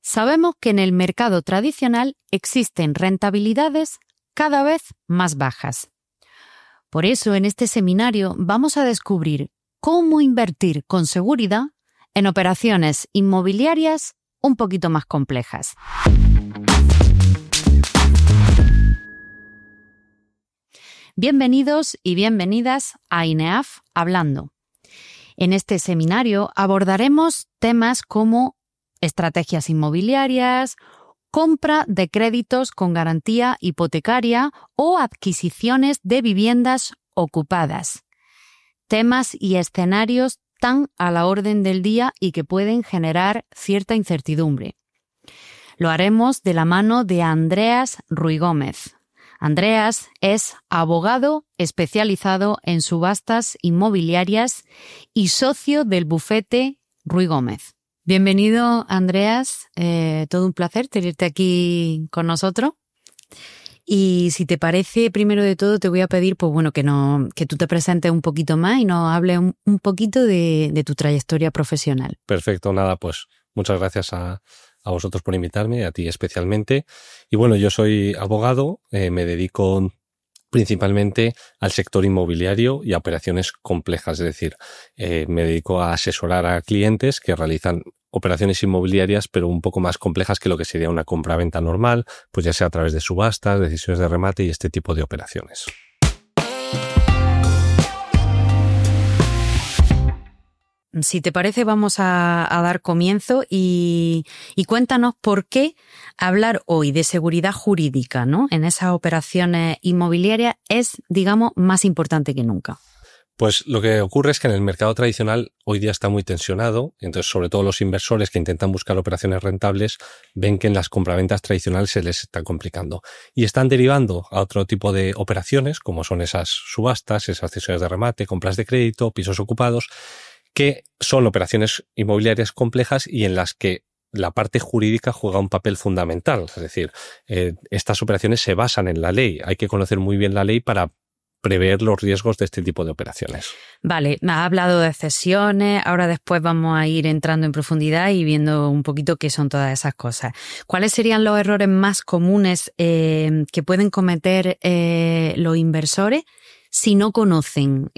Sabemos que en el mercado tradicional existen rentabilidades cada vez más bajas. Por eso, en este seminario vamos a descubrir cómo invertir con seguridad en operaciones inmobiliarias un poquito más complejas. Bienvenidos y bienvenidas a INEAF Hablando. En este seminario abordaremos temas como estrategias inmobiliarias, compra de créditos con garantía hipotecaria o adquisiciones de viviendas ocupadas. Temas y escenarios tan a la orden del día y que pueden generar cierta incertidumbre. Lo haremos de la mano de Andreas Ruigómez. Andreas es abogado especializado en subastas inmobiliarias y socio del bufete Ruigómez. Bienvenido, Andreas. Todo un placer tenerte aquí con nosotros. Y si te parece, primero de todo te voy a pedir que tú te presentes un poquito más y nos hables un poquito de tu trayectoria profesional. Perfecto, nada, pues muchas gracias a vosotros por invitarme, a ti especialmente. Y bueno, yo soy abogado, me dedico principalmente al sector inmobiliario y a operaciones complejas, es decir, me dedico a asesorar a clientes que realizan operaciones inmobiliarias, pero un poco más complejas que lo que sería una compra-venta normal, pues ya sea a través de subastas, decisiones de remate y este tipo de operaciones. Si te parece, vamos a dar comienzo y cuéntanos por qué hablar hoy de seguridad jurídica, ¿no?, en esas operaciones inmobiliarias es, digamos, más importante que nunca. Pues lo que ocurre es que en el mercado tradicional hoy día está muy tensionado, entonces sobre todo los inversores que intentan buscar operaciones rentables ven que en las compraventas tradicionales se les está complicando y están derivando a otro tipo de operaciones como son esas subastas, esas cesiones de remate, compras de crédito, pisos ocupados, que son operaciones inmobiliarias complejas y en las que la parte jurídica juega un papel fundamental. Es decir, estas operaciones se basan en la ley. Hay que conocer muy bien la ley para prever los riesgos de este tipo de operaciones. Vale, me has hablado de cesiones, ahora después vamos a ir entrando en profundidad y viendo un poquito qué son todas esas cosas. ¿Cuáles serían los errores más comunes que pueden cometer los inversores si no conocen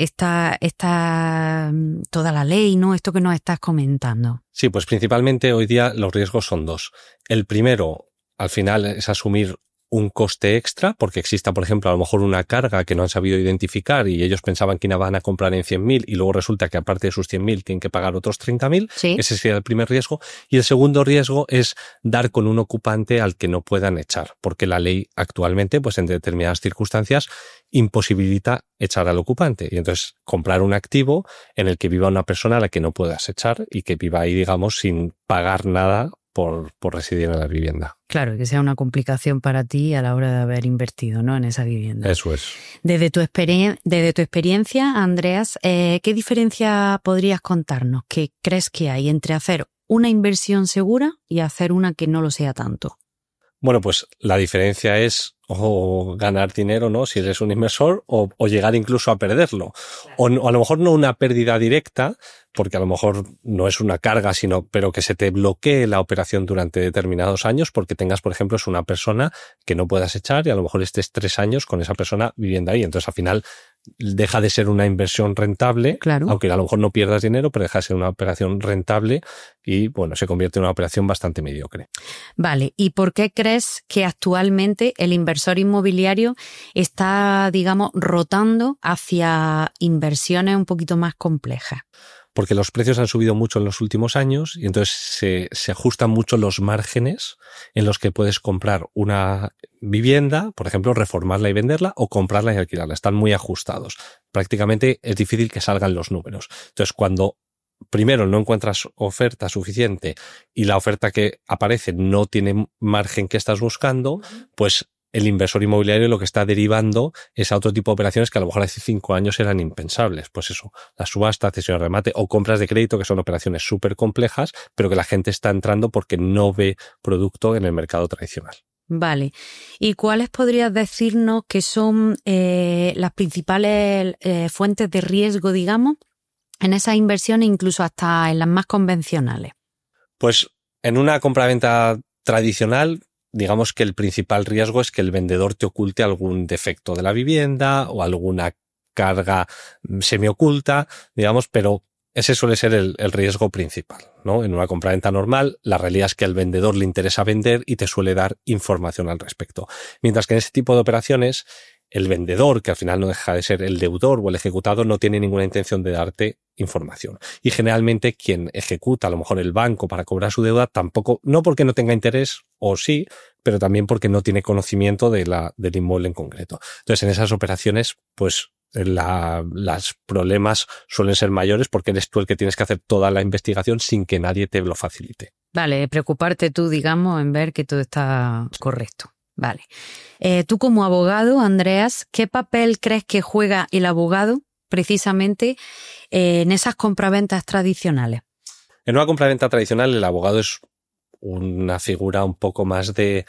toda la ley, ¿no?, esto que nos estás comentando? Sí, pues principalmente hoy día los riesgos son dos. El primero, al final, es asumir un coste extra, porque exista, por ejemplo, a lo mejor una carga que no han sabido identificar y ellos pensaban que iban a comprar en 100.000 y luego resulta que aparte de sus 100.000 tienen que pagar otros 30.000. ¿Sí? Ese sería el primer riesgo. Y el segundo riesgo es dar con un ocupante al que no puedan echar, porque la ley actualmente, pues en determinadas circunstancias, imposibilita echar al ocupante. Y entonces comprar un activo en el que viva una persona a la que no puedas echar y que viva ahí, digamos, sin pagar nada por residir en la vivienda. Claro, que sea una complicación para ti a la hora de haber invertido, ¿no?, en esa vivienda. Eso es. Desde tu experiencia, Andreas, ¿qué diferencia podrías contarnos? ¿Qué crees que hay entre hacer una inversión segura y hacer una que no lo sea tanto? Bueno, pues la diferencia es o ganar dinero, ¿no?, si eres un inversor, o llegar incluso a perderlo. O a lo mejor no una pérdida directa, porque a lo mejor no es una carga, pero que se te bloquee la operación durante determinados años porque tengas, por ejemplo, es una persona que no puedas echar y a lo mejor estés 3 años con esa persona viviendo ahí. Entonces, al final, deja de ser una inversión rentable, claro, aunque a lo mejor no pierdas dinero, pero deja de ser una operación rentable y, bueno, se convierte en una operación bastante mediocre. Vale, ¿y por qué crees que actualmente el inversor inmobiliario está, digamos, rotando hacia inversiones un poquito más complejas? Porque los precios han subido mucho en los últimos años y entonces se ajustan mucho los márgenes en los que puedes comprar una vivienda, por ejemplo, reformarla y venderla o comprarla y alquilarla. Están muy ajustados. Prácticamente es difícil que salgan los números. Entonces, cuando primero no encuentras oferta suficiente y la oferta que aparece no tiene margen que estás buscando, pues el inversor inmobiliario lo que está derivando es a otro tipo de operaciones que a lo mejor hace 5 años eran impensables. Pues eso, la subasta, cesión de remate o compras de crédito, que son operaciones súper complejas, pero que la gente está entrando porque no ve producto en el mercado tradicional. Vale. ¿Y cuáles podrías decirnos que son las principales fuentes de riesgo, digamos, en esas inversiones, incluso hasta en las más convencionales? Pues En una compraventa tradicional, digamos que el principal riesgo es que el vendedor te oculte algún defecto de la vivienda o alguna carga semioculta, digamos, pero ese suele ser el riesgo principal, ¿no? En una compraventa normal, la realidad es que al vendedor le interesa vender y te suele dar información al respecto. Mientras que en este tipo de operaciones, el vendedor, que al final no deja de ser el deudor o el ejecutado, no tiene ninguna intención de darte información. Y generalmente quien ejecuta, a lo mejor el banco, para cobrar su deuda, tampoco, no porque no tenga interés, o sí, pero también porque no tiene conocimiento del inmueble en concreto. Entonces, en esas operaciones, pues los problemas suelen ser mayores porque eres tú el que tienes que hacer toda la investigación sin que nadie te lo facilite. Vale, preocuparte tú, digamos, en ver que todo está correcto. Vale. Tú como abogado, Andreas, ¿qué papel crees que juega el abogado precisamente en esas compraventas tradicionales? En una compraventa tradicional, el abogado es una figura un poco más de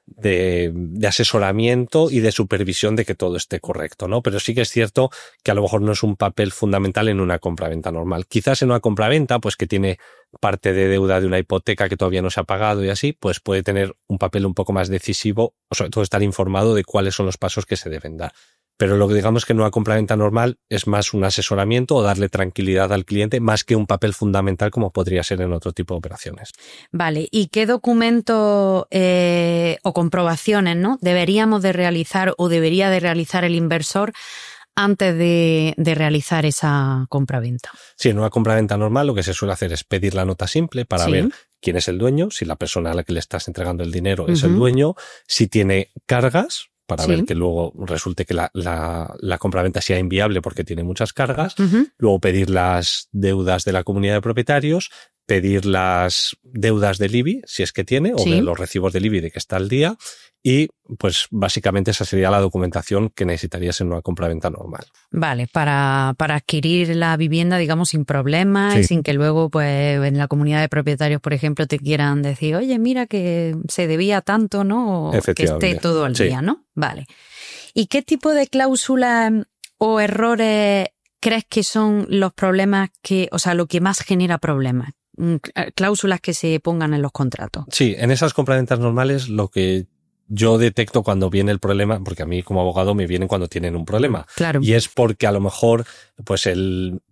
asesoramiento y de supervisión de que todo esté correcto, ¿no? Pero sí que es cierto que a lo mejor no es un papel fundamental en una compraventa normal. Quizás en una compraventa, pues que tiene parte de deuda de una hipoteca que todavía no se ha pagado y así, pues puede tener un papel un poco más decisivo, o sobre todo estar informado de cuáles son los pasos que se deben dar. Pero lo que digamos que en una compraventa normal es más un asesoramiento o darle tranquilidad al cliente más que un papel fundamental como podría ser en otro tipo de operaciones. Vale, ¿y qué documentos o comprobaciones, ¿no?, deberíamos de realizar o debería de realizar el inversor antes de realizar esa compraventa? Sí, en una compraventa normal lo que se suele hacer es pedir la nota simple para ver quién es el dueño, si la persona a la que le estás entregando el dinero es el dueño, si tiene cargas, para ver que luego resulte que la compraventa sea inviable porque tiene muchas cargas, luego pedir las deudas de la comunidad de propietarios, pedir las deudas del IBI, si es que tiene, o de los recibos del IBI de que está al día, y pues básicamente esa sería la documentación que necesitarías en una compraventa normal. Vale, para adquirir la vivienda, digamos, sin problemas y sin que luego, pues, en la comunidad de propietarios, por ejemplo, te quieran decir, oye, mira que se debía tanto, ¿no? O que esté todo al día, ¿no? Vale. ¿Y qué tipo de cláusulas o errores crees que son los problemas lo que más genera problemas? Cláusulas que se pongan en los contratos. Sí, en esas compraventas normales lo que yo detecto cuando viene el problema, porque a mí como abogado me vienen cuando tienen un problema. Claro. Y es porque a lo mejor pues el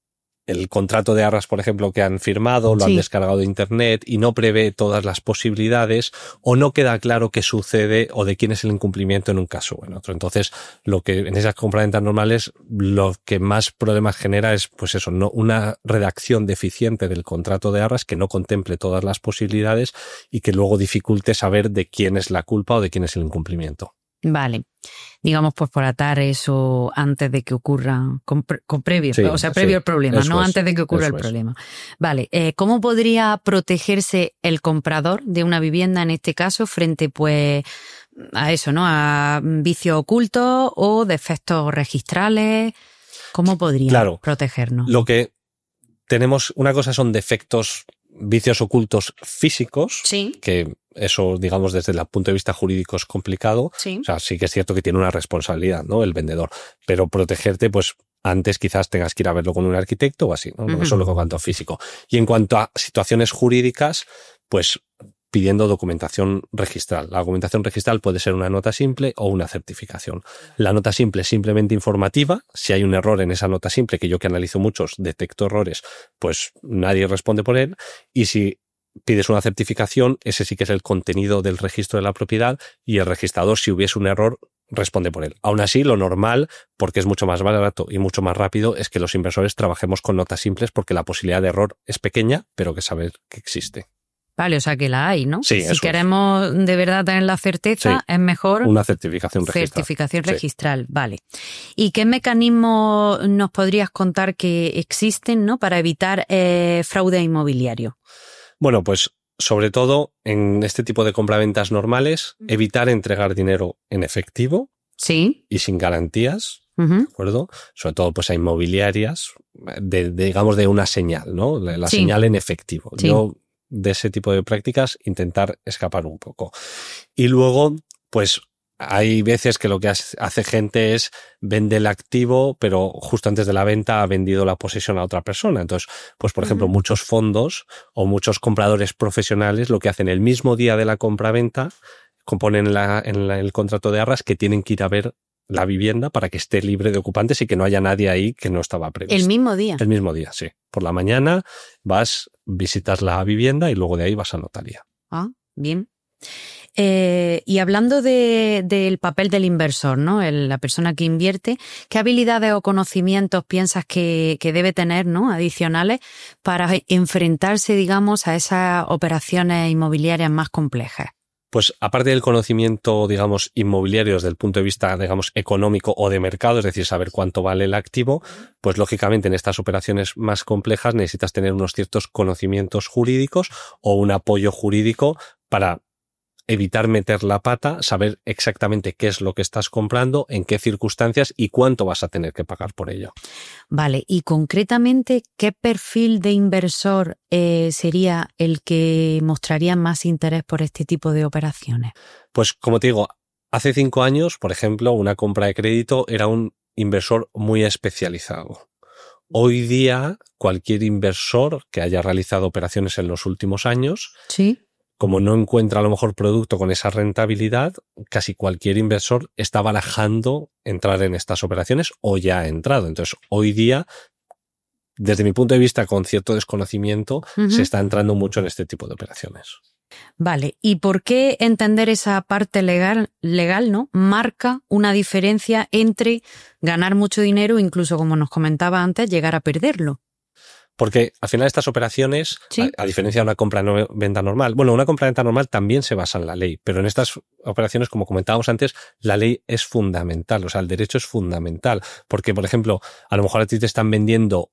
contrato de arras, por ejemplo, que han firmado, lo han descargado de internet y no prevé todas las posibilidades o no queda claro qué sucede o de quién es el incumplimiento en un caso o en otro. Entonces, lo que en esas compraventas normales, lo que más problemas genera es, pues eso, no una redacción deficiente del contrato de arras que no contemple todas las posibilidades y que luego dificulte saber de quién es la culpa o de quién es el incumplimiento. Vale. Digamos, pues por atar eso antes de que ocurra, previo al problema, no antes de que ocurra el problema. Vale, ¿cómo podría protegerse el comprador de una vivienda en este caso frente, pues, a eso, ¿no? A vicios ocultos o defectos registrales? ¿Cómo podría protegernos? Lo que tenemos, una cosa son defectos, vicios ocultos físicos, que eso, digamos, desde el punto de vista jurídico es complicado. O sea, sí que es cierto que tiene una responsabilidad, ¿no?, el vendedor. Pero protegerte, pues, antes quizás tengas que ir a verlo con un arquitecto o así, ¿no? Eso es lo que en cuanto a físico. Y en cuanto a situaciones jurídicas, pues pidiendo documentación registral. La documentación registral puede ser una nota simple o una certificación. La nota simple es simplemente informativa. Si hay un error en esa nota simple, que yo que analizo muchos, detecto errores, pues nadie responde por él. Y si pides una certificación, ese sí que es el contenido del registro de la propiedad y el registrador, si hubiese un error, responde por él. Aún así, lo normal, porque es mucho más barato y mucho más rápido, es que los inversores trabajemos con notas simples porque la posibilidad de error es pequeña, pero que saber que existe. Vale, o sea que la hay, ¿no? Sí, si queremos de verdad tener la certeza, es mejor una certificación registral. Certificación registral, vale. ¿Y qué mecanismos nos podrías contar que existen, ¿no?, para evitar fraude inmobiliario? Bueno, pues sobre todo en este tipo de compraventas normales, evitar entregar dinero en efectivo y sin garantías, ¿de acuerdo? Sobre todo pues a inmobiliarias, digamos de una señal, ¿no? La señal en efectivo. Yo de ese tipo de prácticas intentar escapar un poco. Y luego, pues hay veces que lo que hace gente es vende el activo, pero justo antes de la venta ha vendido la posesión a otra persona. Entonces, pues por ejemplo, muchos fondos o muchos compradores profesionales lo que hacen el mismo día de la compra-venta, componen en el contrato de arras que tienen que ir a ver la vivienda para que esté libre de ocupantes y que no haya nadie ahí que no estaba previsto. ¿El mismo día? El mismo día, sí. Por la mañana visitas la vivienda y luego de ahí vas a notaría. Ah, bien. Y hablando del papel del inversor, ¿no? La persona que invierte, ¿qué habilidades o conocimientos piensas que debe tener, ¿no? Adicionales para enfrentarse, digamos, a esas operaciones inmobiliarias más complejas? Pues aparte del conocimiento, digamos, inmobiliario desde el punto de vista, digamos, económico o de mercado, es decir, saber cuánto vale el activo, pues lógicamente en estas operaciones más complejas necesitas tener unos ciertos conocimientos jurídicos o un apoyo jurídico para evitar meter la pata, saber exactamente qué es lo que estás comprando, en qué circunstancias y cuánto vas a tener que pagar por ello. Vale, y concretamente, ¿qué perfil de inversor sería el que mostraría más interés por este tipo de operaciones? Pues como te digo, hace 5 años, por ejemplo, una compra de crédito era un inversor muy especializado. Hoy día, cualquier inversor que haya realizado operaciones en los últimos años, ¿sí?, como no encuentra a lo mejor producto con esa rentabilidad, casi cualquier inversor está barajando entrar en estas operaciones o ya ha entrado. Entonces, hoy día, desde mi punto de vista, con cierto desconocimiento, se está entrando mucho en este tipo de operaciones. Vale, ¿y por qué entender esa parte legal, ¿no? Marca una diferencia entre ganar mucho dinero, incluso como nos comentaba antes, llegar a perderlo? Porque al final estas operaciones, ¿sí?, a diferencia de una compra-venta normal, bueno, una compra-venta normal también se basa en la ley, pero en estas operaciones, como comentábamos antes, la ley es fundamental, o sea, el derecho es fundamental, porque, por ejemplo, a lo mejor a ti te están vendiendo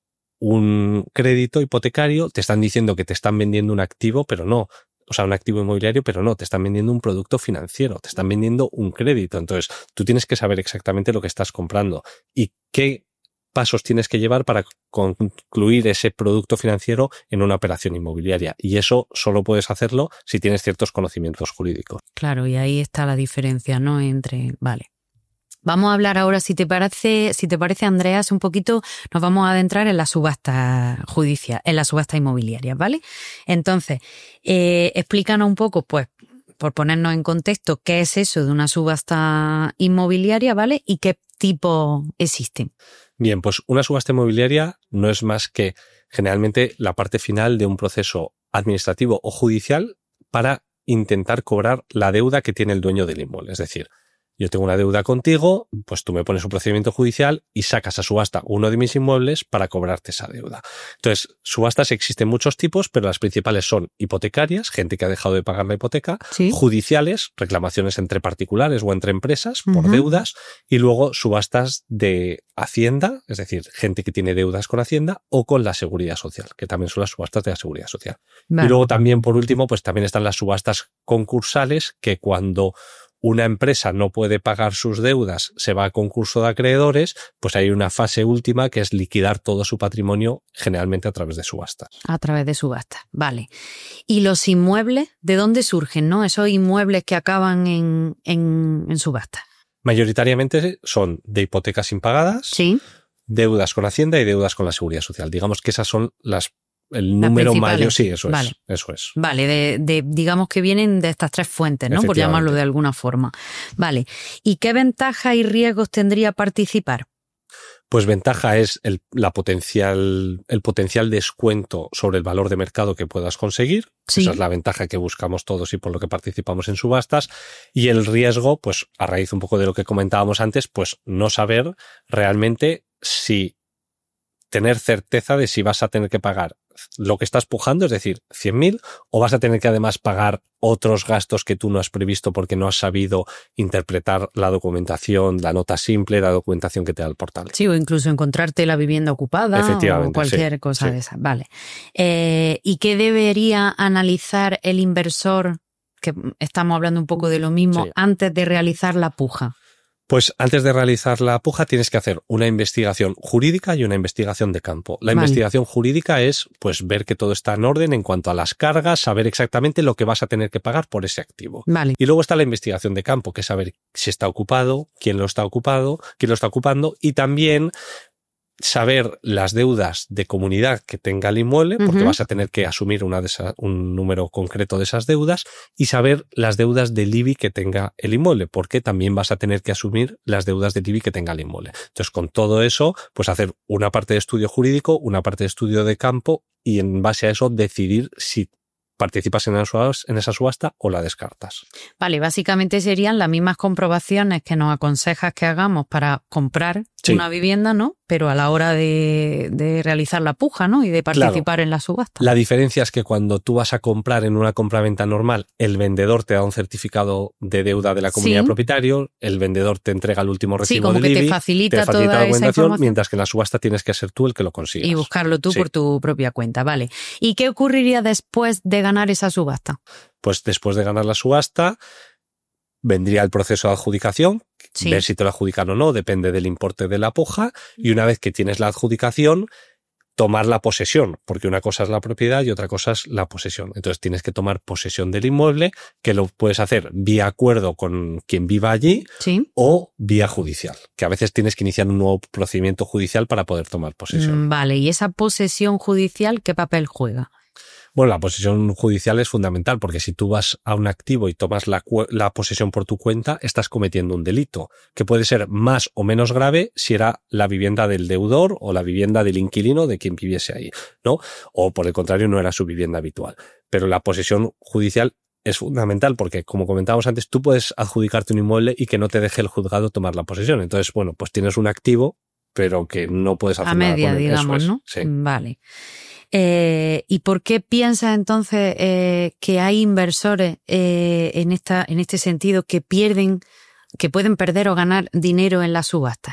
un crédito hipotecario, te están diciendo que te están vendiendo un activo, pero no. O sea, un activo inmobiliario, pero no, te están vendiendo un producto financiero, te están vendiendo un crédito. Entonces, tú tienes que saber exactamente lo que estás comprando y qué pasos tienes que llevar para concluir ese producto financiero en una operación inmobiliaria. Y eso solo puedes hacerlo si tienes ciertos conocimientos jurídicos. Claro, y ahí está la diferencia, ¿no? Vale. Vamos a hablar ahora, si te parece, Andreas, un poquito, nos vamos a adentrar en la subasta judicial, en la subasta inmobiliaria, ¿vale? Entonces, explícanos un poco, pues, por ponernos en contexto, qué es eso de una subasta inmobiliaria, ¿vale? Y qué tipo existen. Bien, pues una subasta inmobiliaria no es más que generalmente la parte final de un proceso administrativo o judicial para intentar cobrar la deuda que tiene el dueño del inmueble. Es decir, yo tengo una deuda contigo, pues tú me pones un procedimiento judicial y sacas a subasta uno de mis inmuebles para cobrarte esa deuda. Entonces, subastas existen muchos tipos, pero las principales son hipotecarias, gente que ha dejado de pagar la hipoteca, ¿sí?, judiciales, reclamaciones entre particulares o entre empresas por deudas, y luego subastas de Hacienda, es decir, gente que tiene deudas con Hacienda o con la Seguridad Social, que también son las subastas de la Seguridad Social. Vale. Y luego también, por último, pues también están las subastas concursales, que cuando una empresa no puede pagar sus deudas, se va a concurso de acreedores, pues hay una fase última que es liquidar todo su patrimonio, generalmente a través de subastas. A través de subastas, vale. ¿Y los inmuebles, de dónde surgen, no? Esos inmuebles que acaban en subasta. Mayoritariamente son de hipotecas impagadas, ¿sí?, deudas con Hacienda y deudas con la Seguridad Social. Digamos que esas son el número mayor, sí, eso vale. Eso es. Vale, digamos que vienen de estas tres fuentes, ¿no? Por llamarlo de alguna forma. Vale. ¿Y qué ventajas y riesgos tendría participar? Pues ventaja es el potencial descuento sobre el valor de mercado que puedas conseguir. Sí. Esa es la ventaja que buscamos todos y por lo que participamos en subastas. Y el riesgo, pues a raíz un poco de lo que comentábamos antes, pues no saber realmente tener certeza de si vas a tener que pagar lo que estás pujando, es decir, 100.000, o vas a tener que además pagar otros gastos que tú no has previsto porque no has sabido interpretar la documentación, la nota simple, la documentación que te da el portal. Sí, o incluso encontrarte la vivienda ocupada o cualquier cosa de esa. Vale. ¿Y qué debería analizar el inversor, que estamos hablando un poco de lo mismo, antes de realizar la puja? Pues antes de realizar la puja tienes que hacer una investigación jurídica y una investigación de campo. La investigación jurídica es pues ver que todo está en orden en cuanto a las cargas, saber exactamente lo que vas a tener que pagar por ese activo. Vale. Y luego está la investigación de campo, que es saber si está ocupado, quién lo está ocupando y también saber las deudas de comunidad que tenga el inmueble, porque vas a tener que asumir un número concreto de esas deudas, y saber las deudas del IBI que tenga el inmueble, porque también vas a tener que asumir las deudas del IBI que tenga el inmueble. Entonces, con todo eso, pues hacer una parte de estudio jurídico, una parte de estudio de campo, y en base a eso decidir si participas en esa subasta o la descartas. Vale, básicamente serían las mismas comprobaciones que nos aconsejas que hagamos para comprar una vivienda, ¿no? Pero a la hora de realizar la puja, ¿no? Y de participar en la subasta. La diferencia es que cuando tú vas a comprar en una compraventa normal, el vendedor te da un certificado de deuda de la comunidad de propietario, el vendedor te entrega el último recibo del IBI, te facilita toda la documentación, mientras que en la subasta tienes que ser tú el que lo consigas. Y buscarlo tú por tu propia cuenta, vale. ¿Y qué ocurriría después de ganar esa subasta? Pues después de ganar la subasta, vendría el proceso de adjudicación, ver si te lo adjudican o no, depende del importe de la puja, y una vez que tienes la adjudicación, tomar la posesión, porque una cosa es la propiedad y otra cosa es la posesión. Entonces tienes que tomar posesión del inmueble, que lo puedes hacer vía acuerdo con quien viva allí o vía judicial, que a veces tienes que iniciar un nuevo procedimiento judicial para poder tomar posesión. Vale, ¿y esa posesión judicial qué papel juega? Bueno, la posesión judicial es fundamental porque si tú vas a un activo y tomas la posesión por tu cuenta, estás cometiendo un delito que puede ser más o menos grave si era la vivienda del deudor o la vivienda del inquilino de quien viviese ahí, ¿no? O por el contrario, no era su vivienda habitual. Pero la posesión judicial es fundamental porque, como comentábamos antes, tú puedes adjudicarte un inmueble y que no te deje el juzgado tomar la posesión. Entonces, bueno, pues tienes un activo, pero que no puedes hacer nada con él. A media, digamos, ¿no? Sí. Vale. ¿Y por qué piensas entonces que hay inversores en este sentido que pueden perder o ganar dinero en las subastas?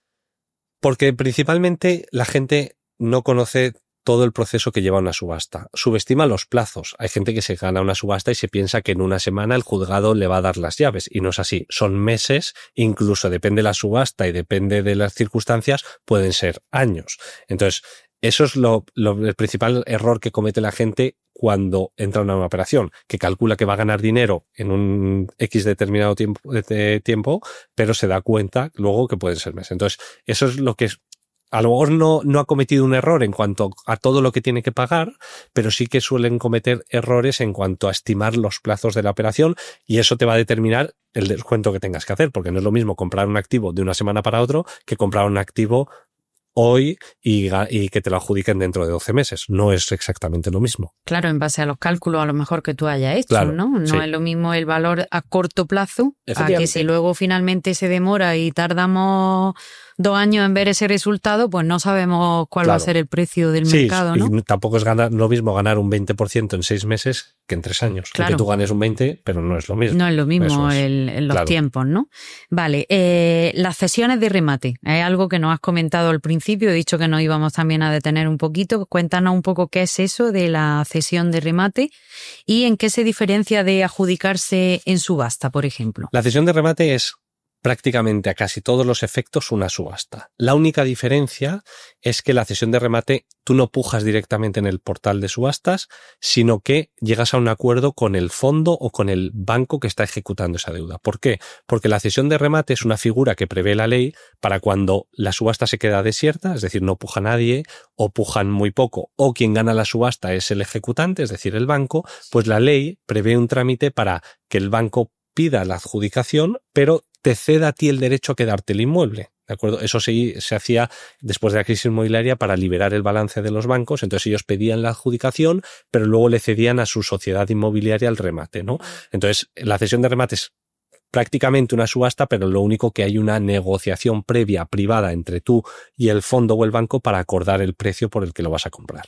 Porque principalmente la gente no conoce todo el proceso que lleva una subasta. Subestima los plazos. Hay gente que se gana una subasta y se piensa que en una semana el juzgado le va a dar las llaves, y no es así. Son meses, incluso depende de la subasta y depende de las circunstancias, pueden ser años. Entonces, eso es el principal error que comete la gente cuando entra en una operación, que calcula que va a ganar dinero en un X determinado tiempo, pero se da cuenta luego que pueden ser meses. Entonces, eso es lo que es. A lo mejor no ha cometido un error en cuanto a todo lo que tiene que pagar, pero sí que suelen cometer errores en cuanto a estimar los plazos de la operación, y eso te va a determinar el descuento que tengas que hacer, porque no es lo mismo comprar un activo de una semana para otro que comprar un activo hoy y que te lo adjudiquen dentro de 12 meses. No es exactamente lo mismo. Claro, en base a los cálculos a lo mejor que tú hayas hecho, claro, ¿no? No es lo mismo el valor a corto plazo a que si luego finalmente se demora y tardamos 2 años en ver ese resultado, pues no sabemos cuál va a ser el precio del mercado, ¿no? Y tampoco es lo mismo ganar un 20% en 6 meses que en 3 años. Claro. Que tú ganes un 20%, pero no es lo mismo. No es lo mismo en los tiempos, ¿no? Vale, las cesiones de remate. Es algo que nos has comentado al principio, he dicho que nos íbamos también a detener un poquito. Cuéntanos un poco qué es eso de la cesión de remate y en qué se diferencia de adjudicarse en subasta, por ejemplo. La cesión de remate es prácticamente a casi todos los efectos una subasta. La única diferencia es que la cesión de remate tú no pujas directamente en el portal de subastas, sino que llegas a un acuerdo con el fondo o con el banco que está ejecutando esa deuda. ¿Por qué? Porque la cesión de remate es una figura que prevé la ley para cuando la subasta se queda desierta, es decir, no puja nadie o pujan muy poco, o quien gana la subasta es el ejecutante, es decir, el banco, pues la ley prevé un trámite para que el banco pida la adjudicación, pero te ceda a ti el derecho a quedarte el inmueble, ¿de acuerdo? Eso se hacía después de la crisis inmobiliaria para liberar el balance de los bancos. Entonces ellos pedían la adjudicación, pero luego le cedían a su sociedad inmobiliaria el remate, ¿no? Entonces la cesión de remate es prácticamente una subasta, pero lo único que hay una negociación previa privada entre tú y el fondo o el banco para acordar el precio por el que lo vas a comprar.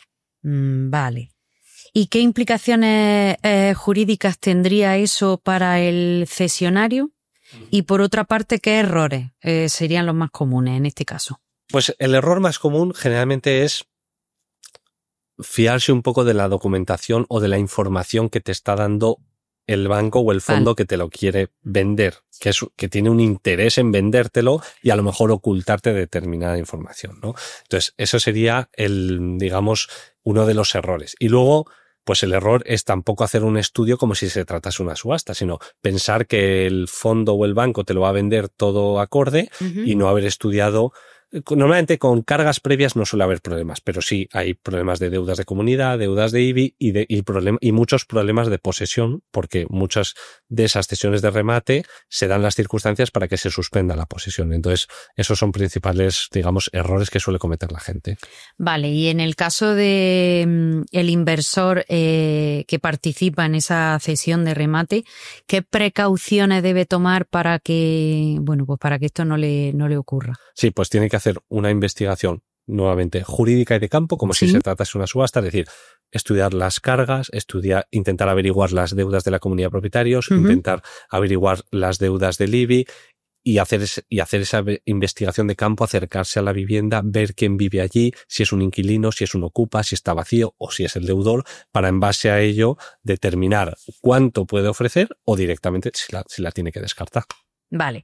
Vale. ¿Y qué implicaciones jurídicas tendría eso para el cesionario? Y por otra parte, ¿qué errores serían los más comunes en este caso? Pues el error más común generalmente es fiarse un poco de la documentación o de la información que te está dando el banco o el fondo que te lo quiere vender, que tiene un interés en vendértelo y a lo mejor ocultarte determinada información, ¿no? Entonces, eso sería digamos, uno de los errores. Y luego, pues el error es tampoco hacer un estudio como si se tratase una subasta, sino pensar que el fondo o el banco te lo va a vender todo acorde y no haber estudiado. Normalmente con cargas previas no suele haber problemas, pero sí hay problemas de deudas de comunidad, deudas de IBI y muchos problemas de posesión, porque muchas de esas cesiones de remate se dan las circunstancias para que se suspenda la posesión. Entonces, esos son principales, digamos, errores que suele cometer la gente. Vale, y en el caso de el inversor que participa en esa cesión de remate, ¿qué precauciones debe tomar para que, bueno, pues para que esto no le ocurra? Sí, pues tiene que hacer una investigación nuevamente jurídica y de campo, como si se tratase una subasta, es decir, estudiar las cargas, intentar averiguar las deudas de la comunidad de propietarios, intentar averiguar las deudas del IBI y hacer esa investigación de campo, acercarse a la vivienda, ver quién vive allí, si es un inquilino, si es un ocupa, si está vacío o si es el deudor, para en base a ello determinar cuánto puede ofrecer o directamente si la tiene que descartar. Vale.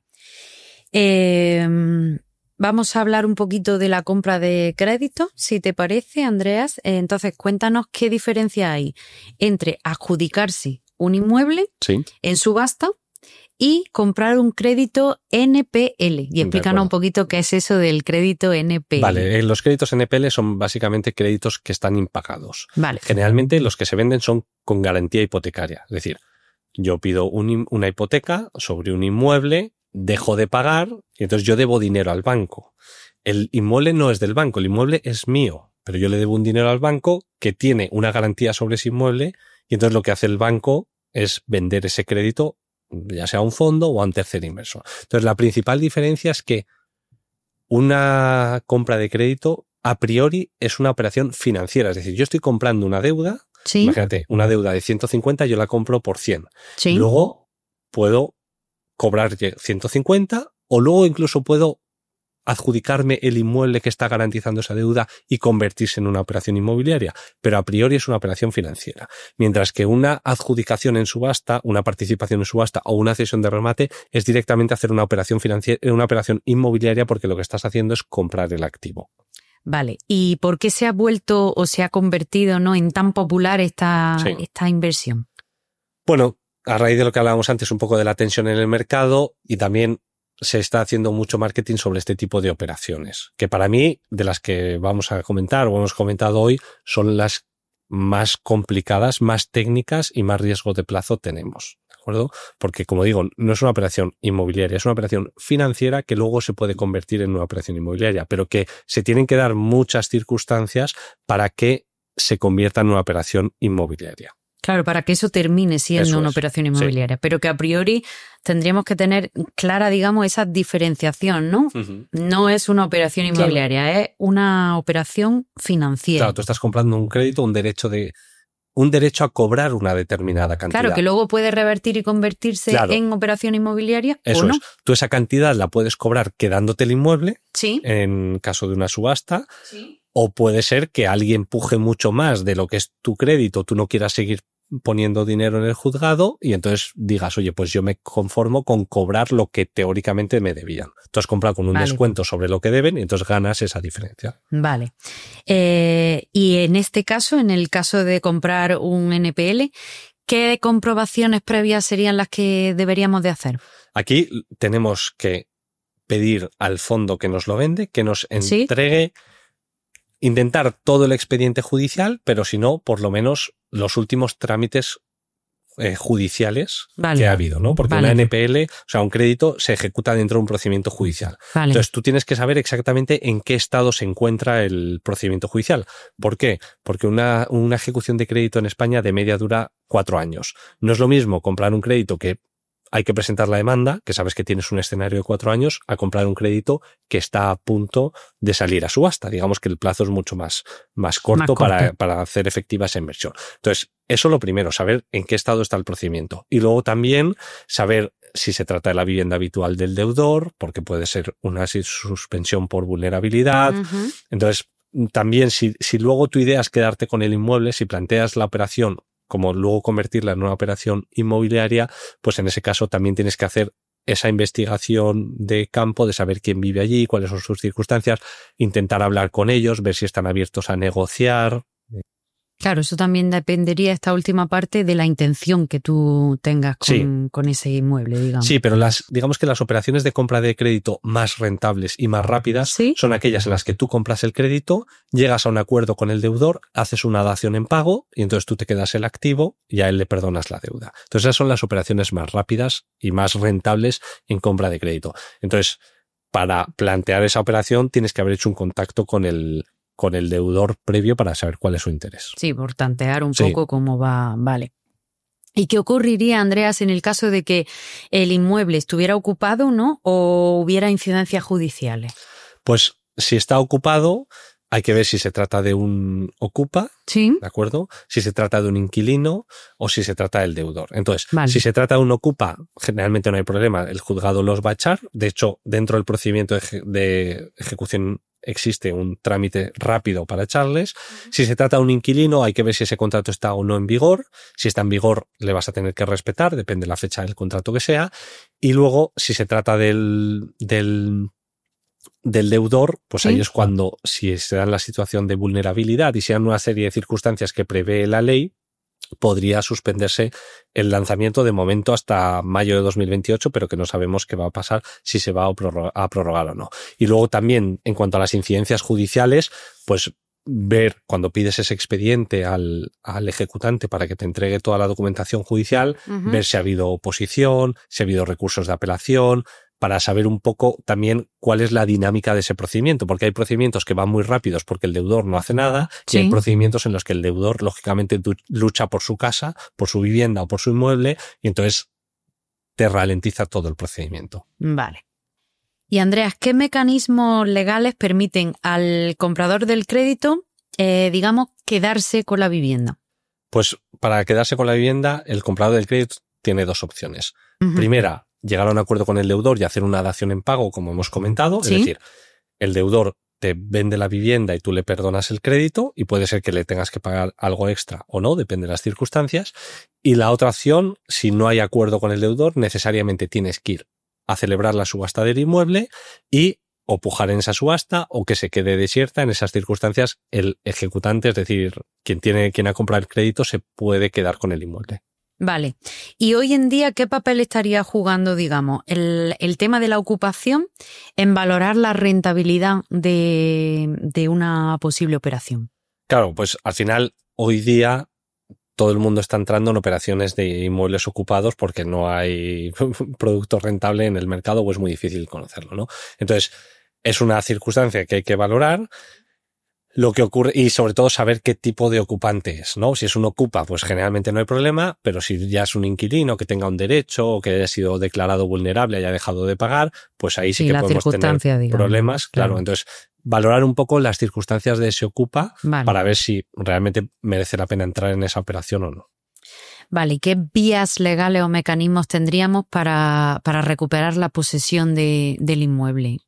Vamos a hablar un poquito de la compra de crédito, si te parece, Andreas. Entonces, cuéntanos qué diferencia hay entre adjudicarse un inmueble en subasta y comprar un crédito NPL. Y explícanos un poquito qué es eso del crédito NPL. Vale, los créditos NPL son básicamente créditos que están impagados. Vale. Generalmente los que se venden son con garantía hipotecaria. Es decir, yo pido una hipoteca sobre un inmueble, dejo de pagar y entonces yo debo dinero al banco. El inmueble no es del banco, el inmueble es mío, pero yo le debo un dinero al banco que tiene una garantía sobre ese inmueble y entonces lo que hace el banco es vender ese crédito, ya sea a un fondo o a un tercer inversor. Entonces la principal diferencia es que una compra de crédito a priori es una operación financiera, es decir, yo estoy comprando una deuda, imagínate, una deuda de 150 yo la compro por 100. Luego puedo cobrar 150 o luego incluso puedo adjudicarme el inmueble que está garantizando esa deuda y convertirse en una operación inmobiliaria, pero a priori es una operación financiera. Mientras que una adjudicación en subasta, una participación en subasta o una cesión de remate es directamente hacer una operación financiera, una operación inmobiliaria, porque lo que estás haciendo es comprar el activo. Vale, ¿y por qué se ha vuelto o se ha convertido, ¿no, en tan popular esta inversión? Bueno, a raíz de lo que hablábamos antes, un poco de la tensión en el mercado, y también se está haciendo mucho marketing sobre este tipo de operaciones, que para mí, de las que vamos a comentar o hemos comentado hoy, son las más complicadas, más técnicas y más riesgo de plazo tenemos, ¿de acuerdo? Porque, como digo, no es una operación inmobiliaria, es una operación financiera que luego se puede convertir en una operación inmobiliaria, pero que se tienen que dar muchas circunstancias para que se convierta en una operación inmobiliaria. Claro, para que eso termine siendo una operación inmobiliaria, pero que a priori tendríamos que tener clara, digamos, esa diferenciación, ¿no? No es una operación inmobiliaria, es una operación financiera. Claro, tú estás comprando un crédito, un derecho a cobrar una determinada cantidad. Claro, que luego puede revertir y convertirse en operación inmobiliaria. Eso ¿o no? es. Tú esa cantidad la puedes cobrar quedándote el inmueble, en caso de una subasta, o puede ser que alguien puje mucho más de lo que es tu crédito, tú no quieras seguir poniendo dinero en el juzgado y entonces digas, oye, pues yo me conformo con cobrar lo que teóricamente me debían. Tú has comprado con un descuento sobre lo que deben y entonces ganas esa diferencia. Vale. Y en este caso, en el caso de comprar un NPL, ¿qué comprobaciones previas serían las que deberíamos de hacer? Aquí tenemos que pedir al fondo que nos lo vende, que nos entregue, intentar todo el expediente judicial, pero si no, por lo menos los últimos trámites judiciales que ha habido, ¿no? Porque una NPL, o sea, un crédito se ejecuta dentro de un procedimiento judicial. Entonces, tú tienes que saber exactamente en qué estado se encuentra el procedimiento judicial. ¿Por qué? Porque una ejecución de crédito en España de media dura 4 años. No es lo mismo comprar un crédito que hay que presentar la demanda, que sabes que tienes un escenario de 4 años, a comprar un crédito que está a punto de salir a subasta. Digamos que el plazo es mucho más corto para hacer efectiva esa inversión. Entonces, eso lo primero, saber en qué estado está el procedimiento. Y luego también saber si se trata de la vivienda habitual del deudor, porque puede ser una suspensión por vulnerabilidad. Entonces, también si luego tu idea es quedarte con el inmueble, si planteas la operación como luego convertirla en una operación inmobiliaria, pues en ese caso también tienes que hacer esa investigación de campo, de saber quién vive allí, cuáles son sus circunstancias, intentar hablar con ellos, ver si están abiertos a negociar. Claro, eso también dependería, esta última parte, de la intención que tú tengas con ese inmueble, digamos. Sí, pero digamos que las operaciones de compra de crédito más rentables y más rápidas son aquellas en las que tú compras el crédito, llegas a un acuerdo con el deudor, haces una dación en pago y entonces tú te quedas el activo y a él le perdonas la deuda. Entonces esas son las operaciones más rápidas y más rentables en compra de crédito. Entonces, para plantear esa operación tienes que haber hecho un contacto con el deudor previo para saber cuál es su interés. Sí, por tantear un poco cómo va. Vale. ¿Y qué ocurriría, Andreas, en el caso de que el inmueble estuviera ocupado, ¿no? O hubiera incidencias judiciales? Pues si está ocupado, hay que ver si se trata de un ocupa, ¿de acuerdo? Si se trata de un inquilino o si se trata del deudor. Entonces, si se trata de un ocupa, generalmente no hay problema, el juzgado los va a echar. De hecho, dentro del procedimiento de ejecución existe un trámite rápido para echarles. Si se trata de un inquilino, hay que ver si ese contrato está o no en vigor. Si está en vigor, le vas a tener que respetar, depende de la fecha del contrato que sea. Y luego, si se trata del deudor, pues ahí es cuando, si se da la situación de vulnerabilidad y se dan una serie de circunstancias que prevé la ley, podría suspenderse el lanzamiento de momento hasta mayo de 2028, pero que no sabemos qué va a pasar, si se va a prorrogar o no. Y luego también, en cuanto a las incidencias judiciales, pues ver cuando pides ese expediente al ejecutante para que te entregue toda la documentación judicial, ver si ha habido oposición, si ha habido recursos de apelación, para saber un poco también cuál es la dinámica de ese procedimiento, porque hay procedimientos que van muy rápidos porque el deudor no hace nada y hay procedimientos en los que el deudor lógicamente lucha por su casa, por su vivienda o por su inmueble y entonces te ralentiza todo el procedimiento. Vale. Y Andreas, ¿qué mecanismos legales permiten al comprador del crédito, digamos, quedarse con la vivienda? Pues para quedarse con la vivienda, el comprador del crédito tiene dos opciones. Primera, llegar a un acuerdo con el deudor y hacer una dación en pago, como hemos comentado. Es decir, el deudor te vende la vivienda y tú le perdonas el crédito y puede ser que le tengas que pagar algo extra o no, depende de las circunstancias. Y la otra opción, si no hay acuerdo con el deudor, necesariamente tienes que ir a celebrar la subasta del inmueble y o pujar en esa subasta o que se quede desierta. En esas circunstancias, el ejecutante, es decir, quien ha comprado el crédito, se puede quedar con el inmueble. Vale. Y hoy en día, ¿qué papel estaría jugando, digamos, el tema de la ocupación en valorar la rentabilidad de una posible operación? Claro, pues al final, hoy día, todo el mundo está entrando en operaciones de inmuebles ocupados porque no hay producto rentable en el mercado o es muy difícil conocerlo, ¿no? Entonces, es una circunstancia que hay que valorar. Lo que ocurre, y sobre todo saber qué tipo de ocupante es, ¿no? Si es un ocupa, pues generalmente no hay problema, pero si ya es un inquilino que tenga un derecho o que haya sido declarado vulnerable, haya dejado de pagar, pues ahí sí que podemos tener problemas. Claro, entonces valorar un poco las circunstancias de ese ocupa para ver si realmente merece la pena entrar en esa operación o no. Vale, ¿y qué vías legales o mecanismos tendríamos para recuperar la posesión del inmueble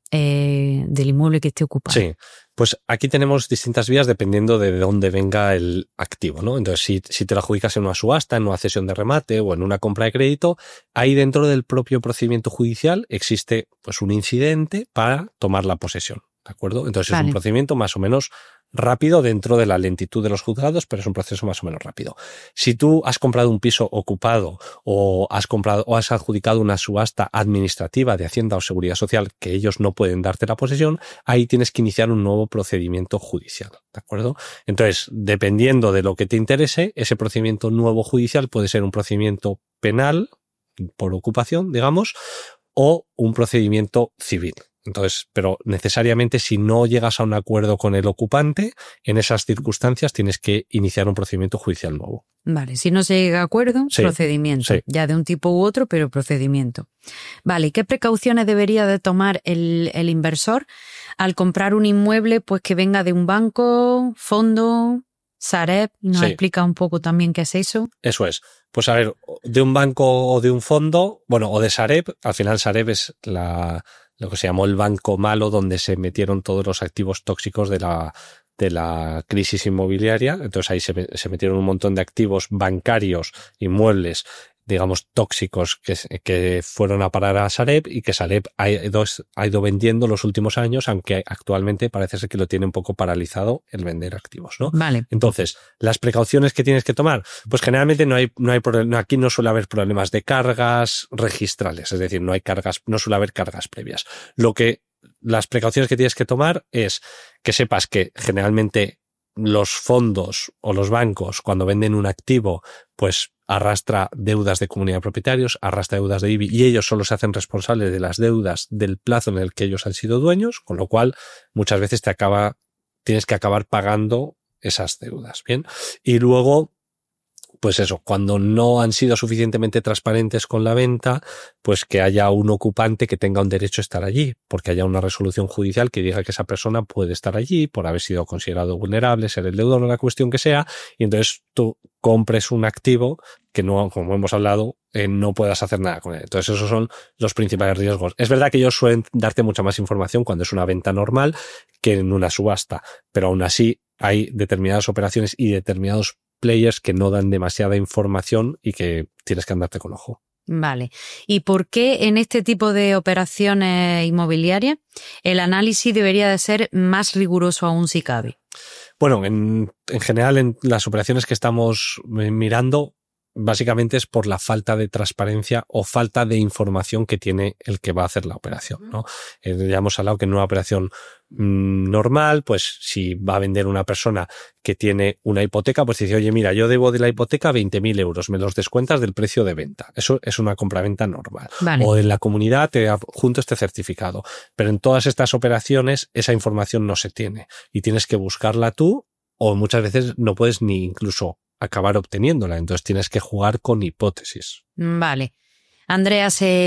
que esté ocupado? Sí, pues aquí tenemos distintas vías dependiendo de dónde venga el activo, ¿no? Entonces, si te lo adjudicas en una subasta, en una cesión de remate o en una compra de crédito, ahí dentro del propio procedimiento judicial existe pues un incidente para tomar la posesión, ¿de acuerdo? Entonces es un procedimiento más o menos rápido dentro de la lentitud de los juzgados, pero es un proceso más o menos rápido. Si tú has comprado un piso ocupado o has adjudicado una subasta administrativa de Hacienda o Seguridad Social que ellos no pueden darte la posesión, ahí tienes que iniciar un nuevo procedimiento judicial, ¿de acuerdo? Entonces, dependiendo de lo que te interese, ese procedimiento nuevo judicial puede ser un procedimiento penal por ocupación, digamos, o un procedimiento civil. Entonces, pero necesariamente si no llegas a un acuerdo con el ocupante, en esas circunstancias tienes que iniciar un procedimiento judicial nuevo. Vale, si no se llega a acuerdo, procedimiento. Ya de un tipo u otro, pero procedimiento. Vale, ¿y qué precauciones debería de tomar el inversor al comprar un inmueble pues que venga de un banco, fondo, Sareb? ¿Nos explica un poco también qué es eso? Eso es. Pues a ver, de un banco o de un fondo, bueno, o de Sareb, al final Sareb es lo que se llamó el banco malo donde se metieron todos los activos tóxicos de la de la crisis inmobiliaria. Entonces ahí se metieron un montón de activos bancarios, inmuebles, digamos, tóxicos que fueron a parar a Sareb y que Sareb ha ido vendiendo los últimos años, aunque actualmente parece ser que lo tiene un poco paralizado el vender activos, ¿no? Vale. Entonces, las precauciones que tienes que tomar, pues generalmente no hay aquí no suele haber problemas de cargas registrales, es decir, no suele haber cargas previas. Las precauciones que tienes que tomar es que sepas que generalmente los fondos o los bancos, cuando venden un activo, pues arrastra deudas de comunidad de propietarios, arrastra deudas de IBI y ellos solo se hacen responsables de las deudas del plazo en el que ellos han sido dueños, con lo cual muchas veces tienes que acabar pagando esas deudas, ¿bien? Y luego, pues eso, cuando no han sido suficientemente transparentes con la venta, pues que haya un ocupante que tenga un derecho a estar allí, porque haya una resolución judicial que diga que esa persona puede estar allí por haber sido considerado vulnerable, ser el deudor o la cuestión que sea, y entonces tú compres un activo que no, como hemos hablado, no puedas hacer nada con él. Entonces esos son los principales riesgos. Es verdad que ellos suelen darte mucha más información cuando es una venta normal que en una subasta, pero aún así hay determinadas operaciones y determinados players que no dan demasiada información y que tienes que andarte con ojo. Vale. ¿Y por qué en este tipo de operaciones inmobiliarias el análisis debería de ser más riguroso aún si cabe? Bueno, en general en las operaciones que estamos mirando, básicamente es por la falta de transparencia o falta de información que tiene el que va a hacer la operación, ¿no? Ya hemos hablado que en una operación normal, pues si va a vender una persona que tiene una hipoteca, pues dice, oye, mira, yo debo de la hipoteca 20.000 euros, me los descuentas del precio de venta. Eso es una compraventa normal. Vale. O en la comunidad te adjunto este certificado. Pero en todas estas operaciones esa información no se tiene y tienes que buscarla tú o muchas veces no puedes ni incluso acabar obteniéndola. Entonces tienes que jugar con hipótesis. Vale. Andrea,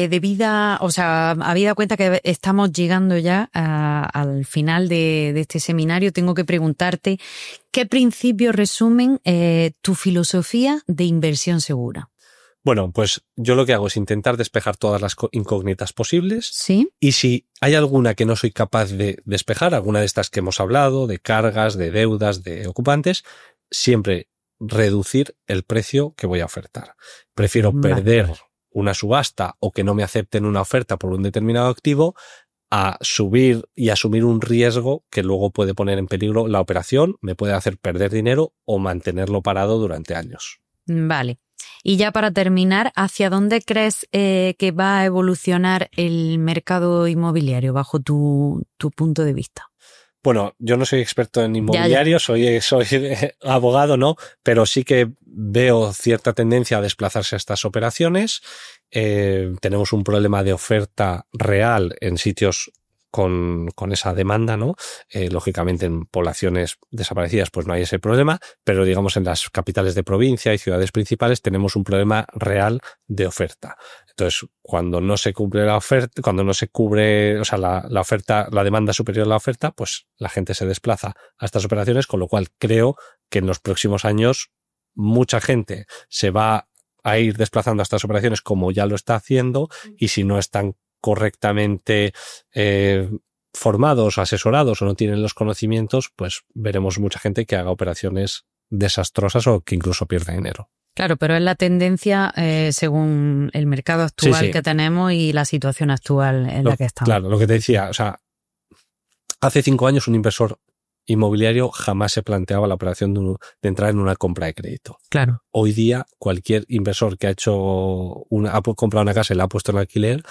habida cuenta que estamos llegando ya al final de este seminario, tengo que preguntarte ¿qué principios resumen tu filosofía de inversión segura? Bueno, pues yo lo que hago es intentar despejar todas las incógnitas posibles. ¿Sí? Y si hay alguna que no soy capaz de despejar, alguna de estas que hemos hablado, de cargas, de deudas, de ocupantes, siempre reducir el precio que voy a ofertar. Prefiero perder una subasta o que no me acepten una oferta por un determinado activo a subir y asumir un riesgo que luego puede poner en peligro la operación, me puede hacer perder dinero o mantenerlo parado durante años. Vale. Y ya para terminar, ¿hacia dónde crees que va a evolucionar el mercado inmobiliario bajo tu punto de vista? Bueno, yo no soy experto en inmobiliario, soy abogado, ¿no? Pero sí que veo cierta tendencia a desplazarse a estas operaciones. Tenemos un problema de oferta real en sitios con esa demanda, ¿no? Lógicamente en poblaciones desaparecidas pues no hay ese problema, pero digamos en las capitales de provincia y ciudades principales tenemos un problema real de oferta. Entonces, cuando no se cumple la oferta, cuando no se cubre, o sea, la oferta, la demanda superior a la oferta, pues la gente se desplaza a estas operaciones, con lo cual creo que en los próximos años mucha gente se va a ir desplazando a estas operaciones como ya lo está haciendo, y si no están correctamente formados, asesorados o no tienen los conocimientos, pues veremos mucha gente que haga operaciones desastrosas o que incluso pierda dinero. Claro, pero es la tendencia según el mercado actual que tenemos y la situación actual en la que estamos. Claro, lo que te decía, o sea, hace 5 años un inversor inmobiliario jamás se planteaba la operación de entrar en una compra de crédito. Claro. Hoy día cualquier inversor que ha comprado una casa y la ha puesto en alquiler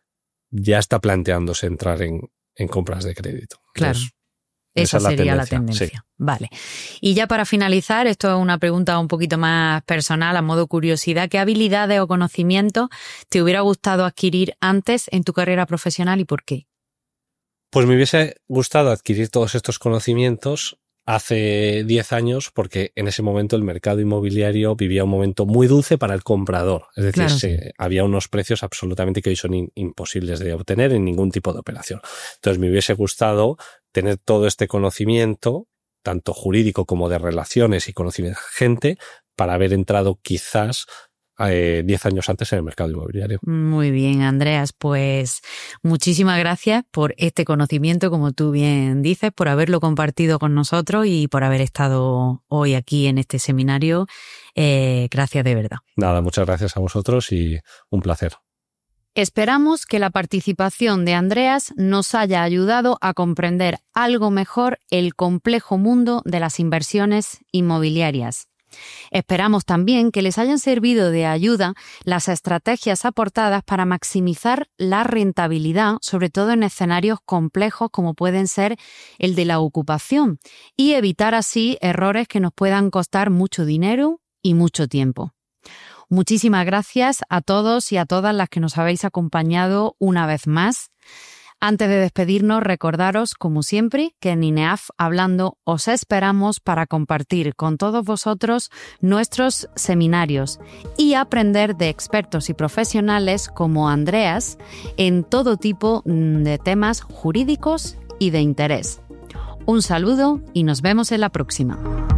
ya está planteándose entrar en compras de crédito. Claro. Entonces, esa sería la tendencia. Sí. Vale. Y ya para finalizar, esto es una pregunta un poquito más personal, a modo curiosidad. ¿Qué habilidades o conocimientos te hubiera gustado adquirir antes en tu carrera profesional y por qué? Pues me hubiese gustado adquirir todos estos conocimientos hace 10 años porque en ese momento el mercado inmobiliario vivía un momento muy dulce para el comprador. Es decir, había unos precios absolutamente que hoy son imposibles de obtener en ningún tipo de operación. Entonces me hubiese gustado tener todo este conocimiento, tanto jurídico como de relaciones y conocimiento de gente, para haber entrado quizás 10 años antes en el mercado inmobiliario. Muy bien, Andreas, pues muchísimas gracias por este conocimiento, como tú bien dices, por haberlo compartido con nosotros y por haber estado hoy aquí en este seminario. Gracias de verdad. Nada, muchas gracias a vosotros y un placer. Esperamos que la participación de Andreas nos haya ayudado a comprender algo mejor el complejo mundo de las inversiones inmobiliarias. Esperamos también que les hayan servido de ayuda las estrategias aportadas para maximizar la rentabilidad, sobre todo en escenarios complejos como pueden ser el de la ocupación, y evitar así errores que nos puedan costar mucho dinero y mucho tiempo. Muchísimas gracias a todos y a todas las que nos habéis acompañado una vez más. Antes de despedirnos, recordaros, como siempre, que en INEAF Hablando os esperamos para compartir con todos vosotros nuestros seminarios y aprender de expertos y profesionales como Andreas en todo tipo de temas jurídicos y de interés. Un saludo y nos vemos en la próxima.